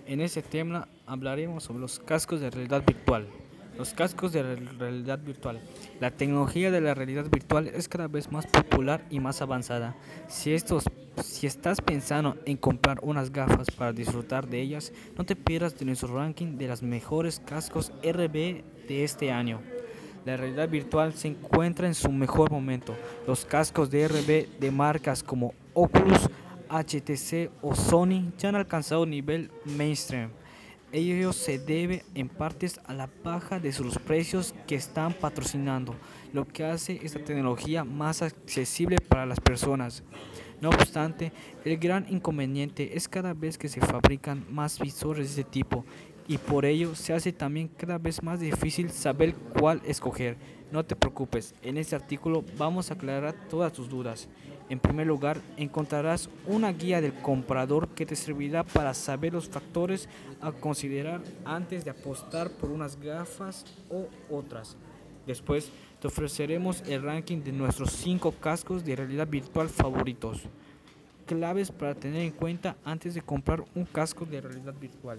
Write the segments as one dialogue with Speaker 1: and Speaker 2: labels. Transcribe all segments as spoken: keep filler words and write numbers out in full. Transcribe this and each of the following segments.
Speaker 1: En este tema hablaremos sobre los cascos de realidad virtual. Los cascos de realidad virtual. La tecnología de la realidad virtual es cada vez más popular y más avanzada. Si, estos, si estás pensando en comprar unas gafas para disfrutar de ellas, no te pierdas de nuestro ranking de los mejores cascos R B de este año. La realidad virtual se encuentra en su mejor momento. Los cascos de R B de marcas como Oculus, H T C o Sony ya han alcanzado un nivel mainstream. Ello se debe en partes a la baja de sus precios que están patrocinando, lo que hace esta tecnología más accesible para las personas. No obstante, el gran inconveniente es cada vez que se fabrican más visores de este tipo y por ello se hace también cada vez más difícil saber cuál escoger. No te preocupes, en este artículo vamos a aclarar todas tus dudas. En primer lugar, encontrarás una guía del comprador que te servirá para saber los factores a considerar antes de apostar por unas gafas o otras. Después, te ofreceremos el ranking de nuestros cinco cascos de realidad virtual favoritos. Claves para tener en cuenta antes de comprar un casco de realidad virtual.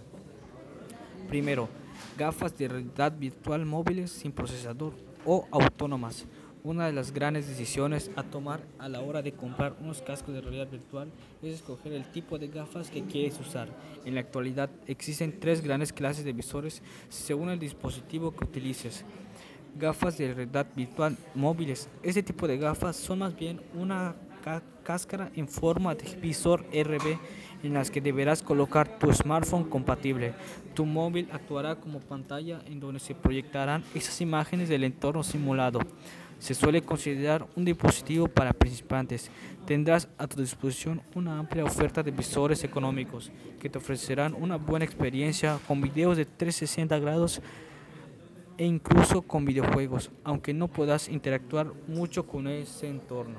Speaker 1: Primero, gafas de realidad virtual móviles sin procesador o autónomas. Una de las grandes decisiones a tomar a la hora de comprar unos cascos de realidad virtual es escoger el tipo de gafas que quieres usar. En la actualidad existen tres grandes clases de visores según el dispositivo que utilices. Gafas de realidad virtual móviles. Este tipo de gafas son más bien una cáscara en forma de visor R B en las que deberás colocar tu smartphone compatible. Tu móvil actuará como pantalla en donde se proyectarán esas imágenes del entorno simulado. Se suele considerar un dispositivo para principiantes. Tendrás a tu disposición una amplia oferta de visores económicos que te ofrecerán una buena experiencia con videos de trescientos sesenta grados e incluso con videojuegos, aunque no puedas interactuar mucho con ese entorno.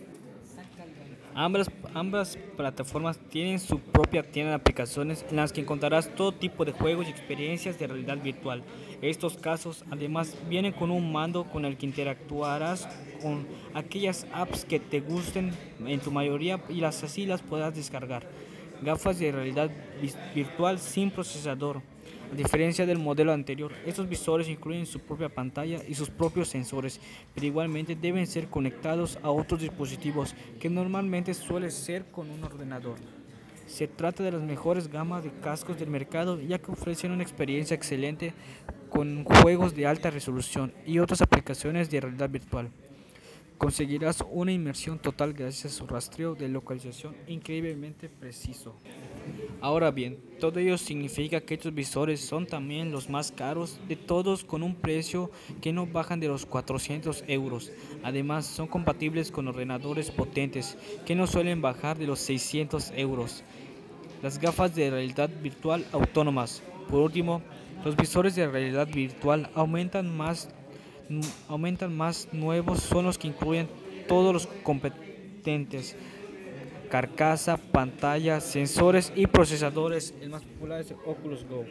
Speaker 1: Ambas, ambas plataformas tienen su propia tienda de aplicaciones en las que encontrarás todo tipo de juegos y experiencias de realidad virtual. Estos casos además vienen con un mando con el que interactuarás con aquellas apps que te gusten en tu mayoría y las así las podrás descargar. Gafas de realidad virtual sin procesador. A diferencia del modelo anterior, estos visores incluyen su propia pantalla y sus propios sensores, pero igualmente deben ser conectados a otros dispositivos, que normalmente suele ser con un ordenador. Se trata de las mejores gamas de cascos del mercado, ya que ofrecen una experiencia excelente con juegos de alta resolución y otras aplicaciones de realidad virtual. Conseguirás una inmersión total gracias a su rastreo de localización increíblemente preciso. Ahora bien, todo ello significa que estos visores son también los más caros de todos con un precio que no bajan de los cuatrocientos euros. Además, son compatibles con ordenadores potentes que no suelen bajar de los seiscientos euros. Las gafas de realidad virtual autónomas. Por último, los visores de realidad virtual aumentan más, aumentan más nuevos son los que incluyen todos los competentes carcasa, pantalla, sensores y procesadores. El más popular es el Oculus Go.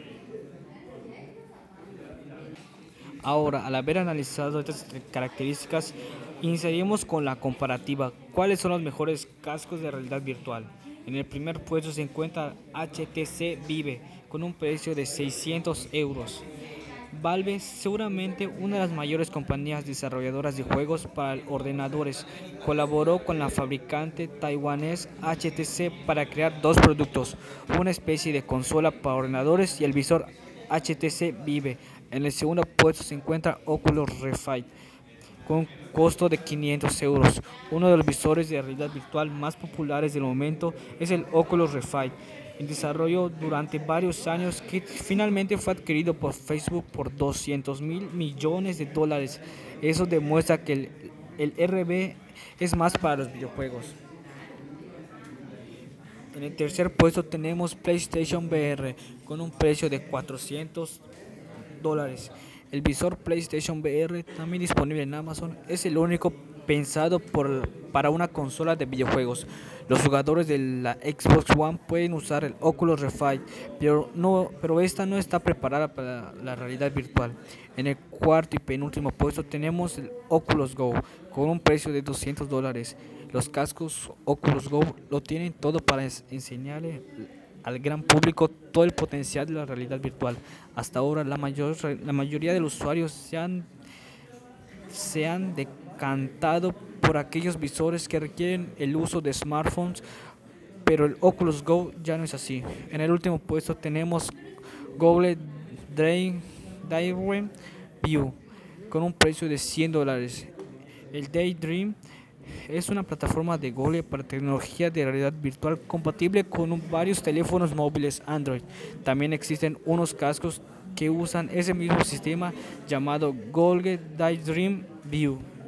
Speaker 1: Ahora, al haber analizado estas características, iniciaremos con la comparativa. ¿Cuáles son los mejores cascos de realidad virtual? En el primer puesto se encuentra H T C Vive con un precio de seiscientos euros. Valve, seguramente una de las mayores compañías desarrolladoras de juegos para ordenadores, colaboró con la fabricante taiwanés H T C para crear dos productos, una especie de consola para ordenadores y el visor H T C Vive. En el segundo puesto se encuentra Oculus Rift con un costo de quinientos euros. Uno de los visores de realidad virtual más populares del momento es el Oculus Rift, en desarrollo durante varios años, que finalmente fue adquirido por Facebook por doscientos mil millones de dólares. Eso demuestra que el, el R B es más para los videojuegos. En el tercer puesto tenemos PlayStation V R con un precio de cuatrocientos dólares. El visor PlayStation V R, también disponible en Amazon, es el único pensado por, para una consola de videojuegos. Los jugadores de la Xbox One pueden usar el Oculus Rift, pero, no, pero esta no está preparada para la realidad virtual. En el cuarto y penúltimo puesto tenemos el Oculus Go con un precio de doscientos dólares. Los cascos Oculus Go lo tienen todo para enseñarle al gran público todo el potencial de la realidad virtual. Hasta ahora la, mayor, la mayoría de los usuarios se han, se han decantado por aquellos visores que requieren el uso de smartphones, pero el Oculus Go ya no es así. En el último puesto tenemos Google Daydream View con un precio de cien dólares. El Daydream es una plataforma de Google para tecnología de realidad virtual compatible con un- varios teléfonos móviles Android. También existen unos cascos que usan ese mismo sistema llamado Google Daydream View.